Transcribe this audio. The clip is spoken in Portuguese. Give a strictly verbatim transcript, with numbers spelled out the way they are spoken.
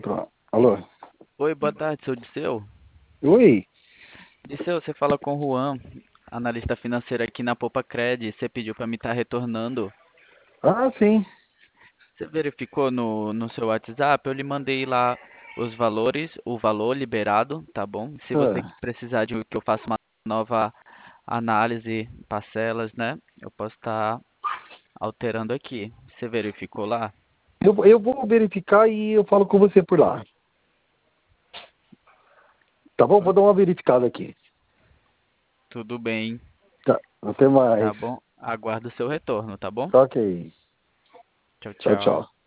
patrão. Alô? Oi, boa tarde, sou o Disseu. Oi? Disseu, você fala com o Juan, analista financeiro aqui na Poupa Cred. Você pediu para me estar retornando. Ah, sim. Você verificou no, no seu WhatsApp? Eu lhe mandei lá os valores, o valor liberado, tá bom? Se você Ah, precisar de que eu faça uma nova análise, parcelas, né? Eu posso estar alterando aqui. Você verificou lá? eu, eu vou verificar e eu falo com você por lá. Tá bom? Vou dar uma verificada aqui. Tudo bem, Tá. Até tá mais. bom? Aguardo o seu retorno, tá bom? Ok. Tchau, Tchau, tchau. tchau.